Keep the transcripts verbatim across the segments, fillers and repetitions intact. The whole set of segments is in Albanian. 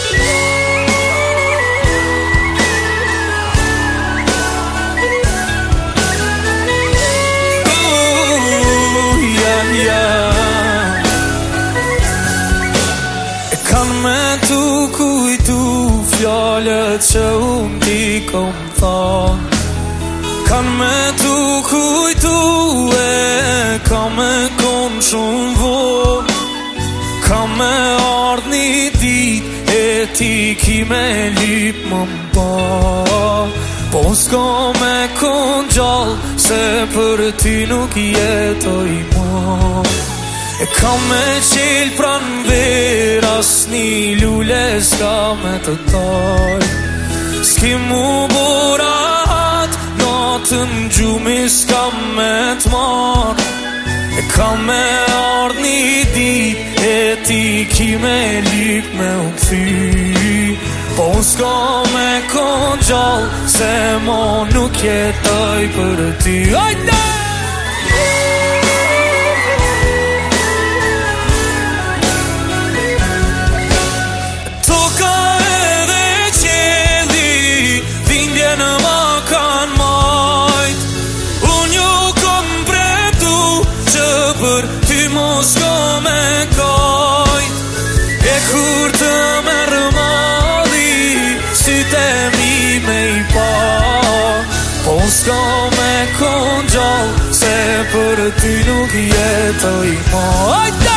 Fjallet që unë ti kom than Kan me tu kujtu e Ka me kon shumë von Ka me ardh një dit E ti ki me lip më mba Po s'ka me kon gjall Se për ti nuk jetoj ma E ka me qel pran ver As një lule s'ka me të taj S'ki mu borat Natën gjumi s'ka me t'mar E ka me ardh një dit E ti ki me lip me u këthy Po s'ka me kon gjall Se mo nuk jetoj për ty Ajde! S'ka me kajt E kur të merë mali Syte mi me i pa Po s'ka me kon gjall Se për ty nuk jetoj ma Ajde!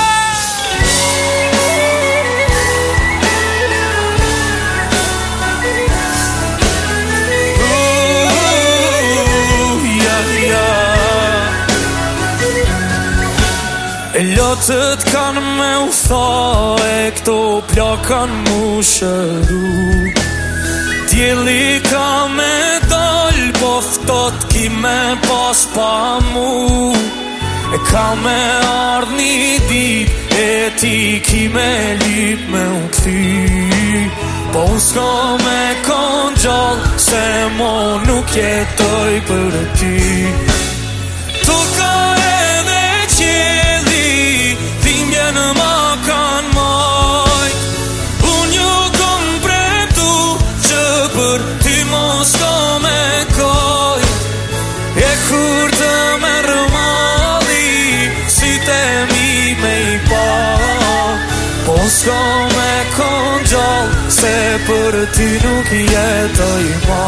E lotët kanë me u tha E këto plakan mu shëru Djeli ka me dal Poftot ki me pas pa mu E ka me ardh një dit E ti ki me lip me u këthy Po s'ka me kon gjall Se mo nuk jetoj për ty Tu ka edhe qeli Dhimbje në ma kan majt Unë ju kom premtu Që për ty mos ka me kajt E kur të merë mali Syte mi me i pa Po s'ka me kon gjall Se për ty nuk jetoj ma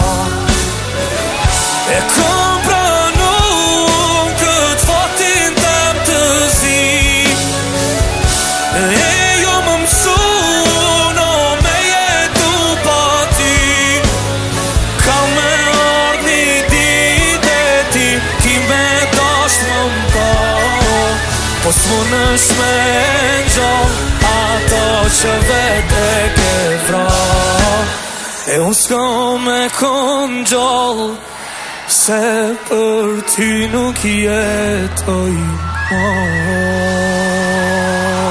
E kom pranum Këtë fatin tem të zi E jo më mësu No me jetu pa ty Ka me ardh një dit E ti ki me dasht më mba Po s'munësh me ngjall Ato që vete ke vra E unë s'ka me kon gjall Se për ty nuk jetoj ma